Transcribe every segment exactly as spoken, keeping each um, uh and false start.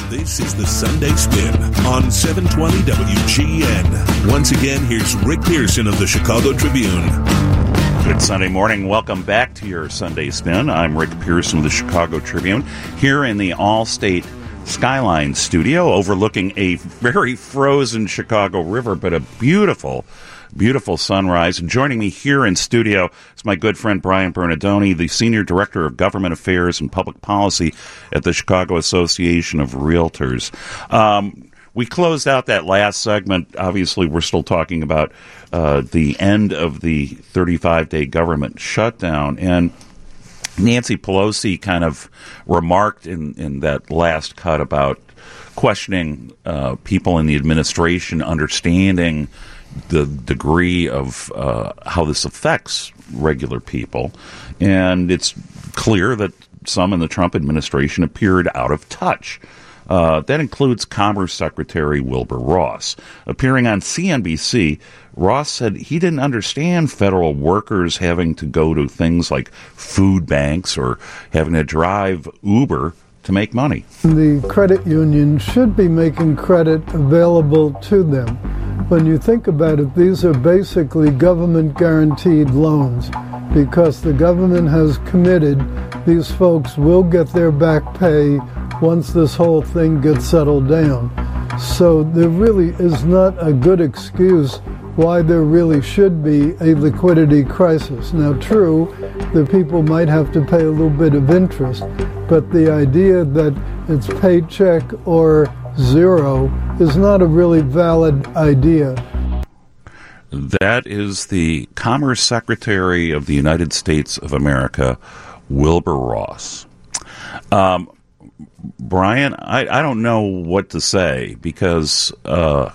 This is the Sunday Spin on seven twenty W G N. Once again, here's Rick Pearson of the Chicago Tribune. Good Sunday morning. Welcome back to your Sunday Spin. I'm Rick Pearson of the Chicago Tribune here in the Allstate Skyline studio overlooking a very frozen Chicago River, but a beautiful, beautiful sunrise. And joining me here in studio is my good friend Brian Bernardoni, the Senior Director of Government Affairs and Public Policy at the Chicago Association of Realtors. Um, We closed out that last segment. Obviously, we're still talking about uh, the end of the thirty-five day government shutdown. And Nancy Pelosi kind of remarked in, in that last cut about questioning uh, people in the administration understanding the degree of uh, how this affects regular people. And it's clear that some in the Trump administration appeared out of touch. Uh, that includes Commerce Secretary Wilbur Ross. Appearing on C N B C, Ross said he didn't understand federal workers having to go to things like food banks or having to drive Uber to make money. The credit union should be making credit available to them. When you think about it, these are basically government-guaranteed loans because the government has committed these folks will get their back pay once this whole thing gets settled down. So there really is not a good excuse why there really should be a liquidity crisis. Now, true, the people might have to pay a little bit of interest, but the idea that it's paycheck or zero is not a really valid idea. That is the Commerce Secretary of the United States of America, Wilbur Ross. Um, Brian, I, I don't know what to say because, uh,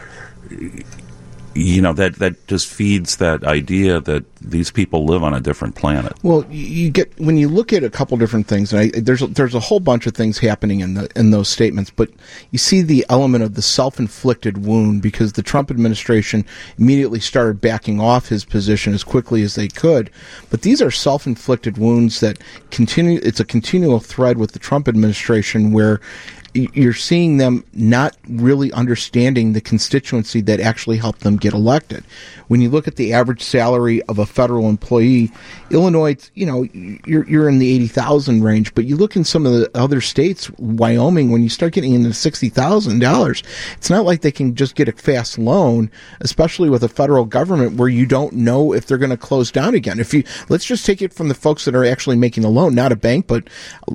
you know, that, that just feeds that idea that these people live on a different planet. Well, you get when you look at a couple different things, and I, there's a, there's a whole bunch of things happening in the in those statements, but you see the element of the self-inflicted wound because the Trump administration immediately started backing off his position as quickly as they could. But these are self-inflicted wounds that continue. It's a continual thread with the Trump administration where you're seeing them not really understanding the constituency that actually helped them get elected. When you look at the average salary of a federal employee, Illinois, you know, you're you're in the eighty thousand range, but you look in some of the other states, Wyoming, when you start getting into sixty thousand dollars, it's not like they can just get a fast loan, especially with a federal government where you don't know if they're going to close down again. If you let's just take it from the folks that are actually making a loan, not a bank, but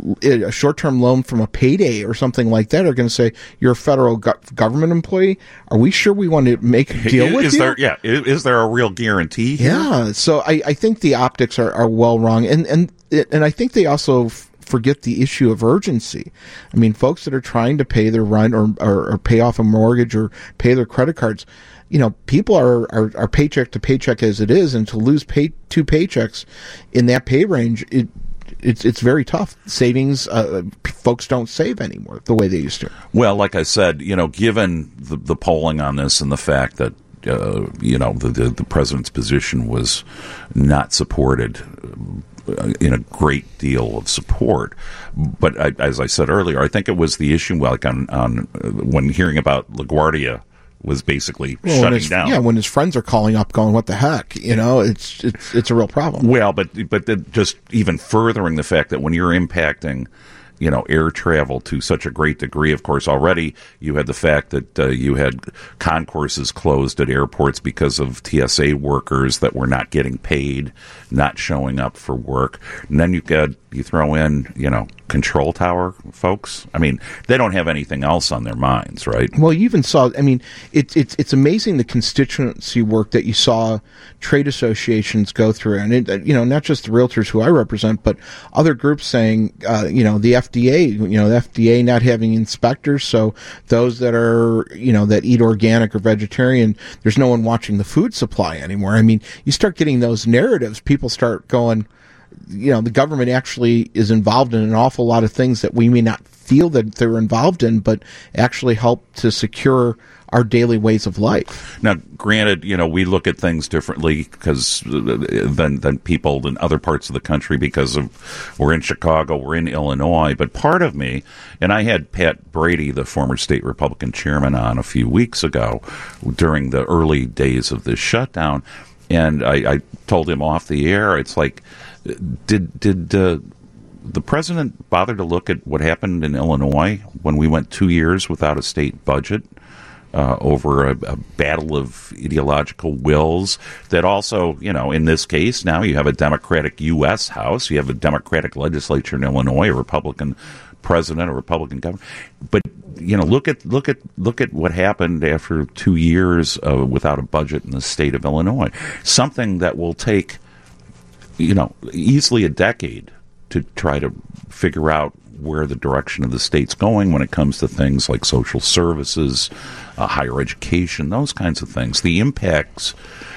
a short-term loan from a payday or something like that, are going to say, you're a federal go- government employee. Are we sure we want to make a deal is, with is you? There, yeah. Is, is there a real guarantee here? Yeah. So I, I think the optics are, are well wrong. And, and, and I think they also f- forget the issue of urgency. I mean, folks that are trying to pay their rent or, or, or pay off a mortgage or pay their credit cards, you know, people are, are, are paycheck to paycheck as it is. And to lose pay, two paychecks in that pay range, it, It's it's very tough. Savings, uh, folks don't save anymore the way they used to. Well, like I said, you know, given the, the polling on this and the fact that, uh, you know, the, the, the president's position was not supported in a great deal of support. But I, as I said earlier, I think it was the issue, like on, on when hearing about LaGuardia was basically well, shutting his, down. Yeah, when his friends are calling up going, what the heck? You know, it's it's it's a real problem. Well, but but the, just even furthering the fact that when you're impacting, you know, air travel to such a great degree, of course, already you had the fact that uh, you had concourses closed at airports because of T S A workers that were not getting paid, not showing up for work. And then you got, you throw in, you know, control tower folks. I mean, they don't have anything else on their minds, right? Well, you even saw, I mean, it's it's it's amazing the constituency work that you saw trade associations go through. And, it, you know, not just the realtors who I represent, but other groups saying, uh, you know, the F D A, you know, the F D A not having inspectors. So those that are, you know, that eat organic or vegetarian, there's no one watching the food supply anymore. I mean, you start getting those narratives, people start going, you know, the government actually is involved in an awful lot of things that we may not feel that they're involved in, but actually help to secure our daily ways of life. Now, granted, you know, we look at things differently because than than people in other parts of the country because of we're in Chicago, we're in Illinois. But part of me, and I had Pat Brady, the former state Republican chairman, on a few weeks ago during the early days of this shutdown, and I, I told him off the air, it's like, did did uh, the president bother to look at what happened in Illinois when we went two years without a state budget? Uh, over a, a battle of ideological wills that also, you know, in this case, now you have a Democratic U S House, you have a Democratic legislature in Illinois, a Republican president, a Republican governor. But, you know, look at look at look at what happened after two years uh, without a budget in the state of Illinois. Something that will take, you know, easily a decade to try to figure out where the direction of the state's going when it comes to things like social services, uh, higher education, those kinds of things. The impacts,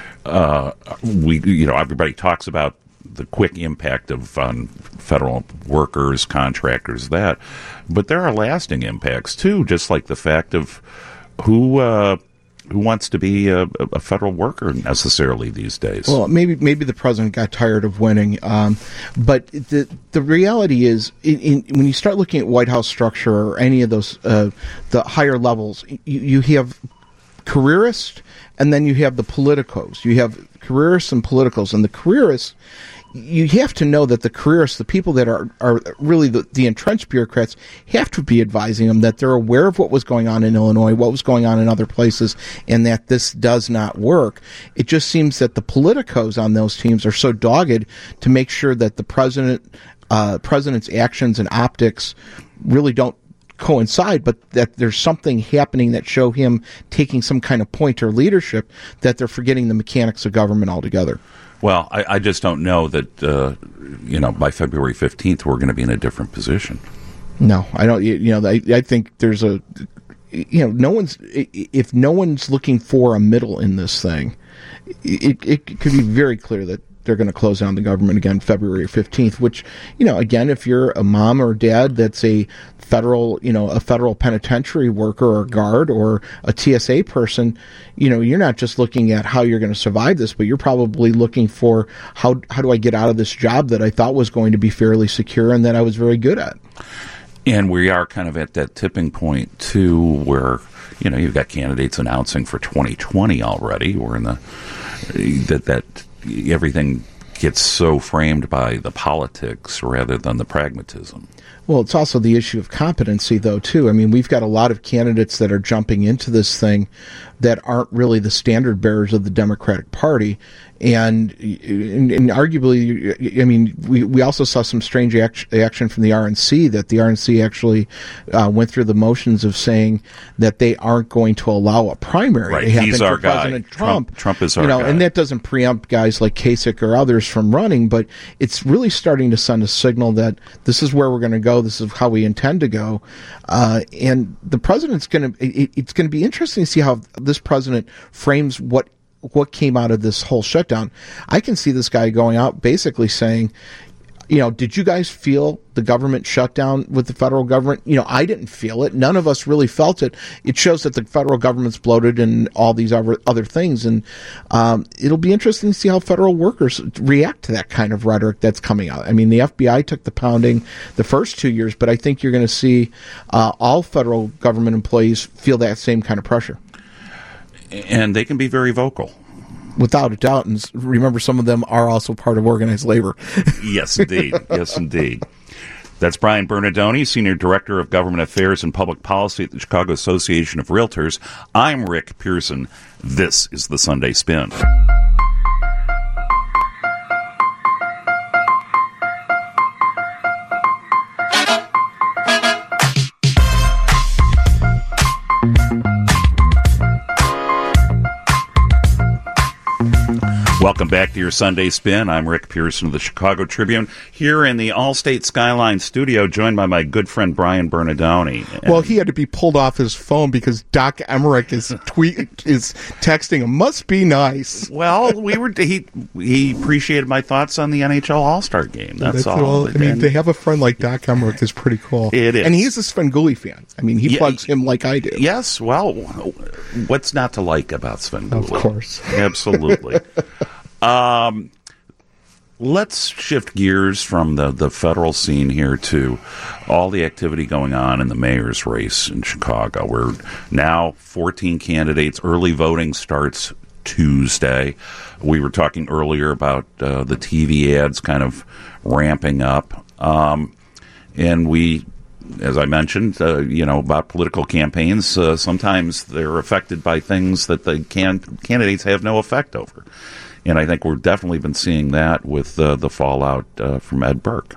uh, we you know, everybody talks about the quick impact of on federal workers, contractors, that, but there are lasting impacts too. Just like the fact of who. Uh, Who wants to be a, a federal worker necessarily these days? Well, maybe maybe the president got tired of winning, um, but the the reality is, in, in, when you start looking at White House structure or any of those uh, the higher levels, you, you have careerists, and then you have the politicos. You have careerists and politicos, and the careerists. You have to know that the careerists, the people that are, are really the, the entrenched bureaucrats, have to be advising them that they're aware of what was going on in Illinois, what was going on in other places, and that this does not work. It just seems that the politicos on those teams are so dogged to make sure that the president, uh, president's actions and optics really don't coincide, but that there's something happening that show him taking some kind of point or leadership, that they're forgetting the mechanics of government altogether. Well, I, I just don't know that, uh, you know, by February fifteenth, we're going to be in a different position. No, I don't. You, you know, I, I think there's a, you know, no one's, if no one's looking for a middle in this thing, it, it could be very clear that they're going to close down the government again February fifteenth, which, you know, again, if you're a mom or dad that's a federal, you know, a federal penitentiary worker or guard or a T S A person, you know, you're not just looking at how you're going to survive this, but you're probably looking for how how do I get out of this job that I thought was going to be fairly secure and that I was very good at. And we are kind of at that tipping point, too, where, you know, you've got candidates announcing for twenty twenty already. We're in the, that, that everything gets so framed by the politics rather than the pragmatism. Well, it's also the issue of competency, though, too. I mean, we've got a lot of candidates that are jumping into this thing that aren't really the standard bearers of the Democratic Party. And, and, and arguably, I mean, we, we also saw some strange act, action from the R N C, that the R N C actually uh, went through the motions of saying that they aren't going to allow a primary right. to happen He's for our President guy. Trump. Trump. Trump is our you know, guy. And that doesn't preempt guys like Kasich or others from running, but it's really starting to send a signal that this is where we're going to go, this is how we intend to go. Uh, and the president's going to, it, it's going to be interesting to see how this president frames what what came out of this whole shutdown. I can see this guy going out basically saying, you know, did you guys feel the government shutdown with the federal government? You know, I didn't feel it. None of us really felt it. It shows that the federal government's bloated and all these other, other things. And um, it'll be interesting to see how federal workers react to that kind of rhetoric that's coming out. I mean, the F B I took the pounding the first two years, but I think you're going to see uh, all federal government employees feel that same kind of pressure. And they can be very vocal. Without a doubt. And remember, some of them are also part of organized labor. Yes, indeed. Yes, indeed. That's Brian Bernardoni, Senior Director of Government Affairs and Public Policy at the Chicago Association of Realtors. I'm Rick Pearson. This is the Sunday Spin. Welcome back to your Sunday Spin. I'm Rick Pearson of the Chicago Tribune, here in the Allstate Skyline studio, joined by my good friend Brian Bernardoni. And well, he had to be pulled off his phone because Doc Emmerich is tweet is texting him. Must be nice. Well, we were he he appreciated my thoughts on the N H L All-Star game. That's, That's all. all. I mean, and to have a friend like Doc Emmerich is pretty cool. It is, and he's a Svengoolie fan. I mean, he yeah, plugs him like I do. Yes. Well, what's not to like about Svengoolie? Of course, absolutely. Um, let's shift gears from the, the federal scene here to all the activity going on in the mayor's race in Chicago. We're now fourteen candidates. Early voting starts Tuesday. We were talking earlier about uh, the T V ads kind of ramping up. Um, and we, as I mentioned, uh, you know, about political campaigns, uh, sometimes they're affected by things that the can- candidates have no effect over. And I think we've definitely been seeing that with uh, the fallout uh, from Ed Burke.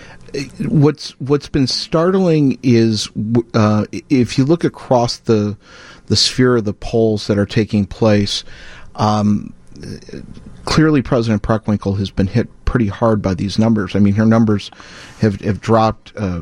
What's what's been startling is uh, if you look across the the sphere of the polls that are taking place, um, clearly President Preckwinkle has been hit pretty hard by these numbers. I mean, her numbers have have dropped uh,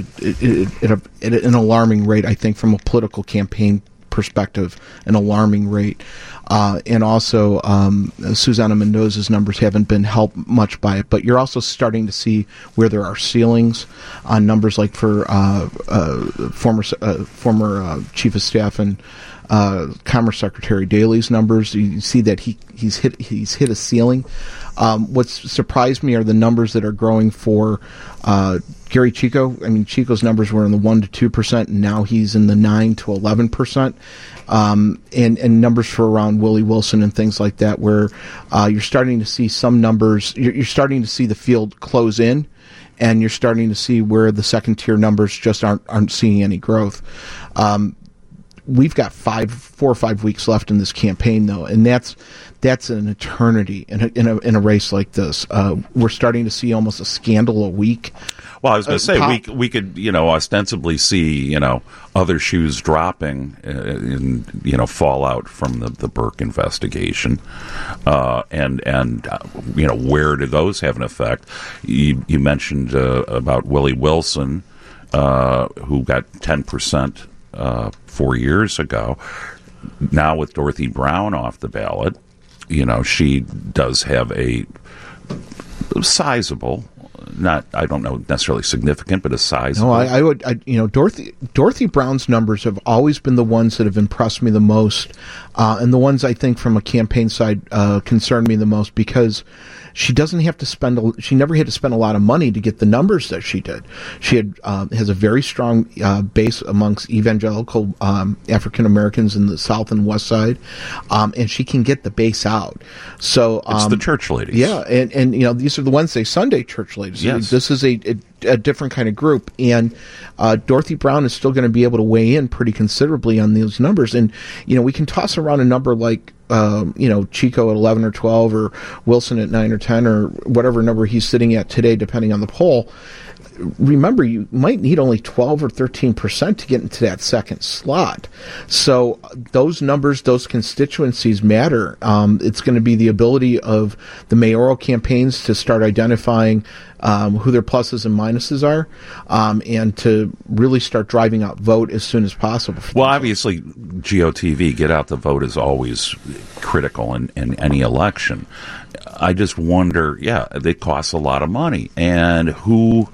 at, at, at an alarming rate. I think from a political campaign perspective, an alarming rate. Uh, and also, um, Susana Mendoza's numbers haven't been helped much by it. But you're also starting to see where there are ceilings on numbers, like for uh, uh, former uh, former uh, Chief of Staff and uh, Commerce Secretary Daley's numbers. You see that he he's hit he's hit a ceiling. Um, what's surprised me are the numbers that are growing for uh, Gary Chico. I mean, Chico's numbers were in the one to two percent, and now he's in the nine to eleven percent. Um, and and numbers for around Willie Wilson and things like that, where uh, you're starting to see some numbers. You're, you're starting to see the field close in, and you're starting to see where the second tier numbers just aren't aren't seeing any growth. Um, We've got five, four or five weeks left in this campaign, though, and that's that's an eternity in a, in a, in a race like this. Uh, we're starting to see almost a scandal a week. Well, I was going to uh, say pop- we we could you know ostensibly see you know other shoes dropping uh, in you know fallout from the, the Burke investigation, uh, and and uh, you know where do those have an effect? You you mentioned uh, about Willie Wilson, uh, who got ten percent. Uh, four years ago. Now with Dorothy Brown off the ballot, you know, she does have a sizable, not, I don't know necessarily significant, but a sizable. No, I, I would, I, you know, Dorothy Dorothy Brown's numbers have always been the ones that have impressed me the most, uh, and the ones I think from a campaign side uh, concern me the most, because she doesn't have to spend. A, she never had to spend a lot of money to get the numbers that she did. She had uh, has a very strong uh, base amongst evangelical um, African Americans in the South and West Side, um, and she can get the base out. So um, it's the church ladies, yeah, and and you know these are the Wednesday Sunday church ladies. Yes. This is a, a a different kind of group, and uh, Dorothy Brown is still going to be able to weigh in pretty considerably on these numbers. And you know we can toss around a number like. Um, you know, Chico at eleven or twelve, or Wilson at nine or ten, or whatever number he's sitting at today, depending on the poll. Remember, you might need only twelve or thirteen percent to get into that second slot. So those numbers, those constituencies matter. Um, it's going to be the ability of the mayoral campaigns to start identifying um, who their pluses and minuses are, um, and to really start driving out vote as soon as possible. Well, obviously, G O T V, get out the vote, is always critical in, in any election. I just wonder, yeah, it costs a lot of money. And who...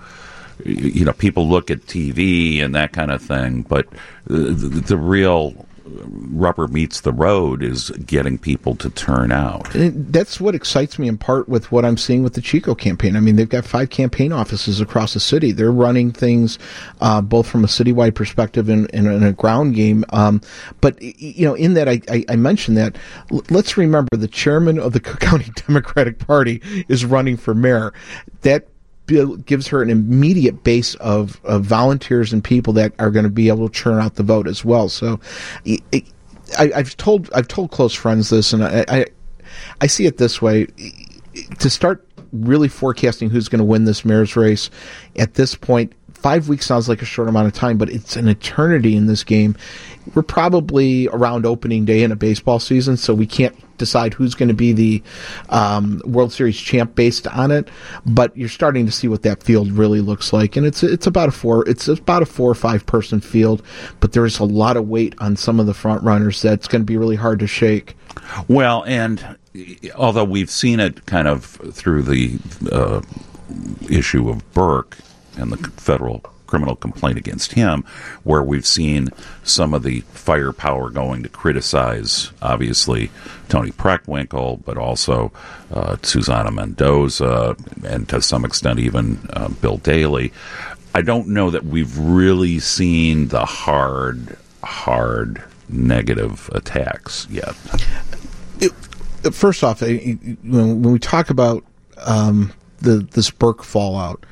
You know, people look at T V and that kind of thing, but the, the, the real rubber meets the road is getting people to turn out. And that's what excites me in part with what I'm seeing with the Chico campaign. I mean, they've got five campaign offices across the city. They're running things uh, both from a citywide perspective and, and, and a ground game. Um, but, you know, in that, I, I, I mentioned that. L- let's remember the chairman of the Cook County Democratic Party is running for mayor. That gives her an immediate base of, of volunteers and people that are going to be able to churn out the vote as well. So, it, it, I, I've told I've told close friends this, and I, I I see it this way: to start really forecasting who's going to win this mayor's race at this point five weeks sounds like a short amount of time, but it's an eternity in this game. We're probably around opening day in a baseball season, so we can't decide who's going to be the um, World Series champ based on it. But you're starting to see what that field really looks like, and it's it's about a four it's about a four or five person field. But there's a lot of weight on some of the front runners that's going to be really hard to shake. Well, and although we've seen it kind of through the uh, issue of Burke and the federal criminal complaint against him, where we've seen some of the firepower going to criticize, obviously, Tony Preckwinkle, but also uh, Susana Mendoza, and to some extent even uh, Bill Daley. I don't know that we've really seen the hard, hard negative attacks yet. It, first off, when we talk about um, the this Burke fallout,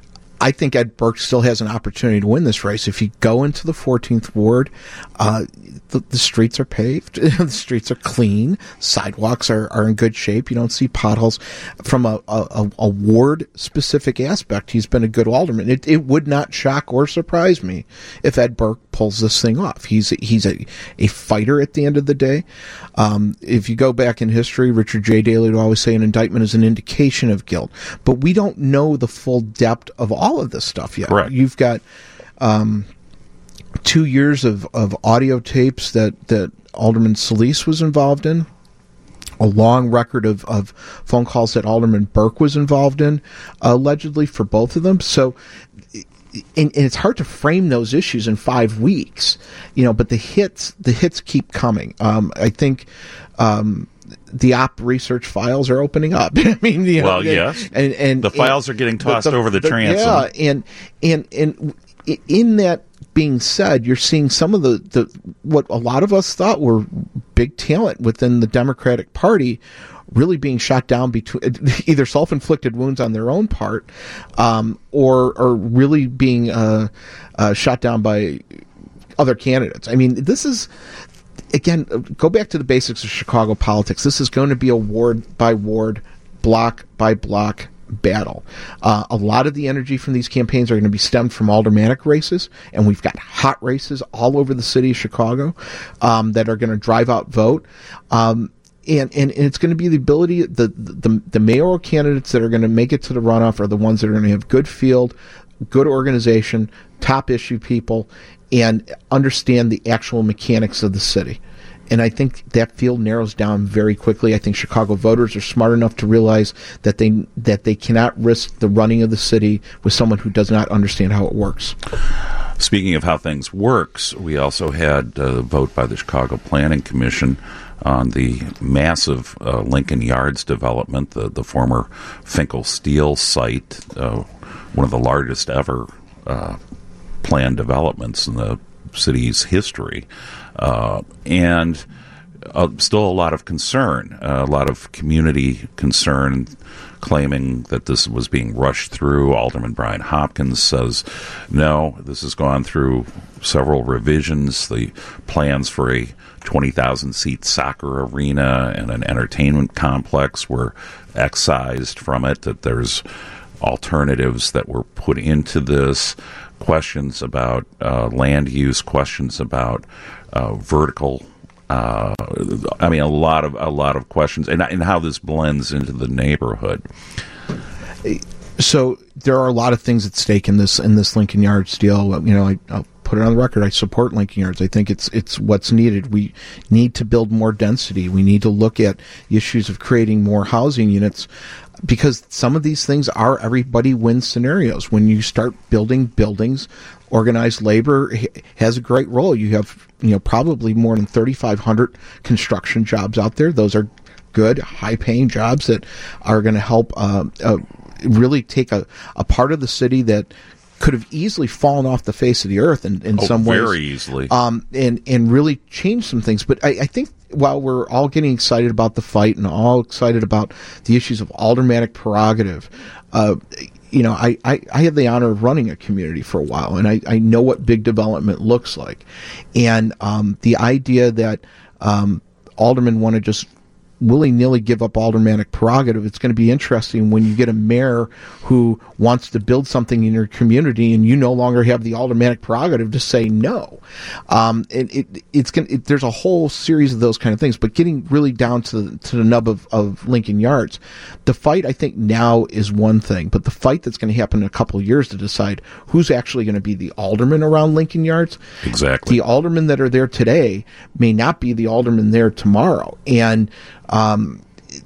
I think Ed Burke still has an opportunity to win this race. If you go into the fourteenth ward, uh, the, the streets are paved, the streets are clean, sidewalks are, are in good shape. You don't see potholes. From a, a, a ward-specific aspect, he's been a good alderman. It, it would not shock or surprise me if Ed Burke pulls this thing off. He's he's a, a fighter at the end of the day. Um, if you go back in history, Richard J. Daley would always say an indictment is an indication of guilt, but we don't know the full depth of all of this stuff yet. Correct. You've got um, two years of, of audio tapes that, that Alderman Solis was involved in, a long record of, of phone calls that Alderman Burke was involved in, uh, allegedly, for both of them. So, and, and it's hard to frame those issues in five weeks, you know, but the hits, the hits keep coming. Um, I think, um, the op research files are opening up. I mean, you know, well, yes, and, and the files and are getting tossed the, the, over the, the transom. Yeah, and and and in that being said, you're seeing some of the, the what a lot of us thought were big talent within the Democratic Party really being shot down between either self-inflicted wounds on their own part, um, or or really being uh, uh, shot down by other candidates. I mean, this is. Again, go back to the basics of Chicago politics. This is going to be a ward by ward, block by block battle. Uh, a lot of the energy from these campaigns are going to be stemmed from aldermanic races, and we've got hot races all over the city of Chicago um, that are going to drive out vote. Um, and, and, and it's going to be the ability, the, the, the mayoral candidates that are going to make it to the runoff are the ones that are going to have good field, good organization, top issue people, and understand the actual mechanics of the city. And I think that field narrows down very quickly. I think Chicago voters are smart enough to realize that they that they cannot risk the running of the city with someone who does not understand how it works. Speaking of how things works, we also had a vote by the Chicago Planning Commission on the massive uh, Lincoln Yards development, the, the former Finkel Steel site, uh, one of the largest ever uh planned developments in the city's history, uh, and uh, still a lot of concern, uh, a lot of community concern, claiming that this was being rushed through. Alderman Brian Hopkins says, no, this has gone through several revisions. The plans for a twenty thousand seat soccer arena and an entertainment complex were excised from it, that there's alternatives that were put into this. Questions about uh, land use, questions about uh, vertical. Uh, I mean, a lot of a lot of questions, and, and how this blends into the neighborhood. So there are a lot of things at stake in this in this Lincoln Yards deal. You know, I, I'll put it on the record. I support Lincoln Yards. I think it's it's what's needed. We need to build more density. We need to look at issues of creating more housing units, because some of these things are everybody wins scenarios. When you start building buildings, organized labor has a great role. You have, you know, probably more than thirty-five hundred construction jobs out there. Those are good, high-paying jobs that are going to help uh, uh, really take a, a part of the city that could have easily fallen off the face of the earth in, in oh, some ways. Very easily. Um, and, and really change some things. But I, I think while we're all getting excited about the fight and all excited about the issues of aldermanic prerogative, uh, you know, I, I, I had the honor of running a community for a while, and I, I know what big development looks like. And um, the idea that um, aldermen want to just willy-nilly give up aldermanic prerogative. It's going to be interesting when you get a mayor who wants to build something in your community and you no longer have the aldermanic prerogative to say no. Um, it, it, it's going it, there's a whole series of those kind of things, but getting really down to the, to the nub of, of Lincoln Yards, the fight I think now is one thing, but the fight that's going to happen in a couple of years to decide who's actually going to be the alderman around Lincoln Yards. Exactly. The aldermen that are there today may not be the aldermen there tomorrow. And um,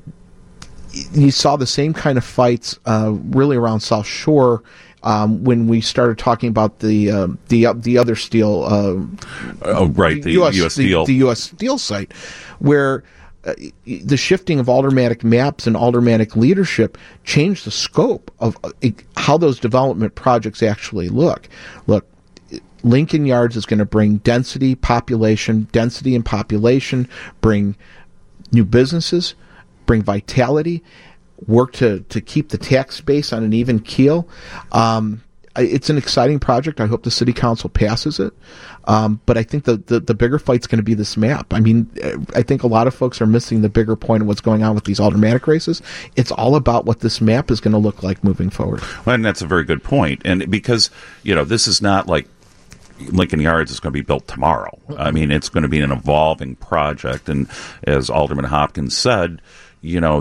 you saw the same kind of fights uh, really around South Shore um, when we started talking about the uh, the the other steel. Uh, oh, right, the U S, U S Steel. The, the U S Steel site, where uh, the shifting of aldermanic maps and aldermanic leadership changed the scope of uh, how those development projects actually look. Look, Lincoln Yards is going to bring density, population, density and population, bring new businesses, bring vitality, work to, to keep the tax base on an even keel. Um, it's an exciting project. I hope the city council passes it. Um, but I think the, the, the bigger fight's going to be this map. I mean, I think a lot of folks are missing the bigger point of what's going on with these aldermanic races. It's all about what this map is going to look like moving forward. Well, and that's a very good point. And because, you know, this is not like Lincoln Yards is going to be built tomorrow. I mean, it's going to be an evolving project. And as Alderman Hopkins said, you know,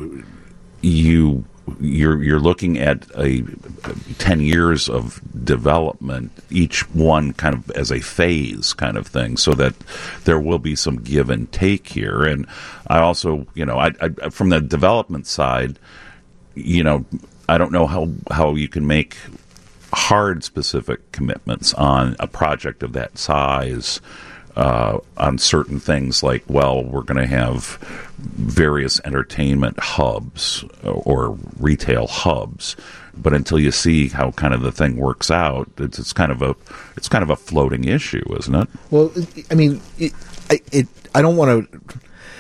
you you're you're looking at a ten years of development, each one kind of as a phase kind of thing, so that there will be some give and take here. And I also, you know, I, I from the development side, you know, I don't know how how you can make hard specific commitments on a project of that size uh, on certain things like, well, we're going to have various entertainment hubs or retail hubs, but until you see how kind of the thing works out, it's, it's kind of a it's kind of a floating issue, isn't it? Well, I mean, it, it, I don't want to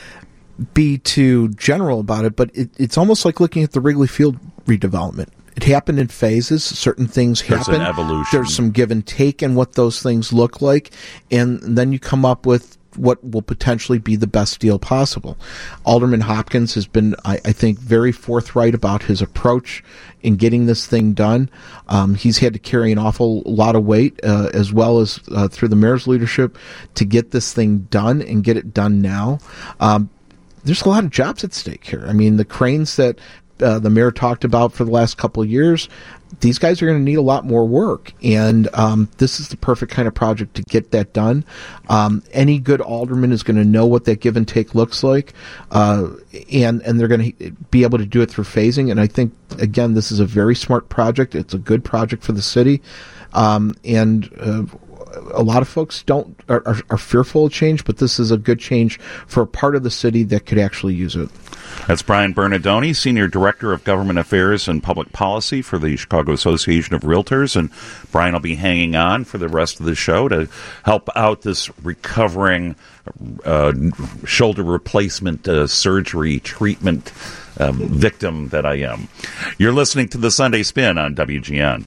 be too general about it, but it, it's almost like looking at the Wrigley Field redevelopment. It happened in phases. Certain things happen. There's an evolution. There's some give and take in what those things look like, and then you come up with what will potentially be the best deal possible. Alderman Hopkins has been, I, I think, very forthright about his approach in getting this thing done. Um, he's had to carry an awful lot of weight, uh, as well as uh, through the mayor's leadership, to get this thing done and get it done now. Um, there's a lot of jobs at stake here. I mean, the cranes that Uh, the mayor talked about for the last couple of years, these guys are going to need a lot more work, and um, this is the perfect kind of project to get that done. Um, any good alderman is going to know what that give and take looks like, uh, and and they're going to be able to do it through phasing. And I think, again, this is a very smart project. It's a good project for the city, um, and uh, a lot of folks don't are, are, are fearful of change, but this is a good change for a part of the city that could actually use it. That's Brian Bernardoni, Senior Director of Government Affairs and Public Policy for the Chicago Association of Realtors. And Brian will be hanging on for the rest of the show to help out this recovering uh, shoulder replacement uh, surgery treatment um, victim that I am. You're listening to the Sunday Spin on W G N.